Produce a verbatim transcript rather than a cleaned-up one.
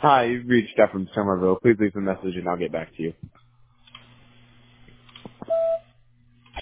Hi, you've reached out from Somerville. Please leave a message and I'll get back to you.